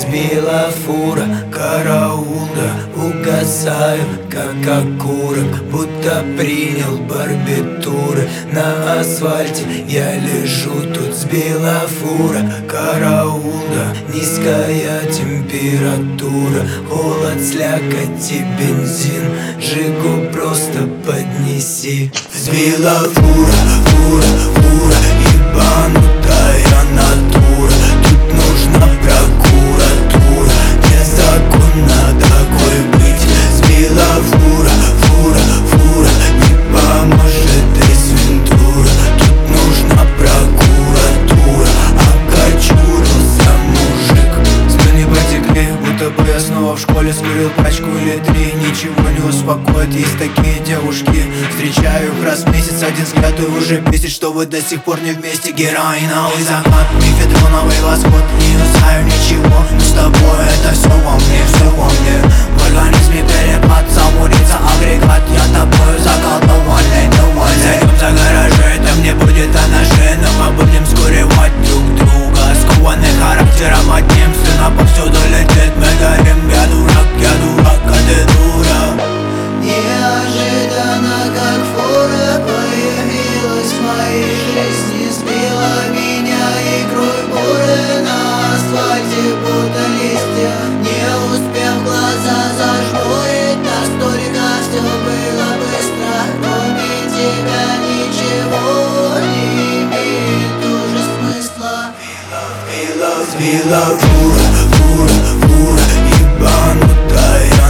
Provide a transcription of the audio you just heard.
Сбила фура, караулда, угасаю, как окурок, будто принял барбитуры. На асфальте я лежу, тут сбила фура, караулда, низкая температура, холод, слякоть и бензин, Жигу просто поднеси. Сбила фура, фура, ебанутая натура, тут нужна прокуратура, незаконно такой быть. Сбила фура, не поможет ресвентура, тут нужна прокуратура, окочурился мужик. Спины потекли, будто бы я снова в школе скурил пачку или три. Ничего не успокоит, есть такие девушки, встречаю их раз в месяц, один взгляд и уже бесит, что вы до сих пор не вместе. Героиновый закат, мефедроновый восход, не знаю ничего, но с тобой это все во мне, все во мне. В организме перепад, замурится агрегат, я тобою заколдованный, зайдем за гаражи, там не будет о ножи, но мы будем скуривать друг друга, скованный характером одним, стена повсюду летит, мы горим. Я дурак, а ты дура. Неожиданно, как фура, появилась в моей жизни, сбила меня и кровь буры на асфальте, будто листья. Не успев глаза зажмурить, настолько все было быстро. Кроме тебя ничего не имеет уже смысла. Сбила фура, ебанутая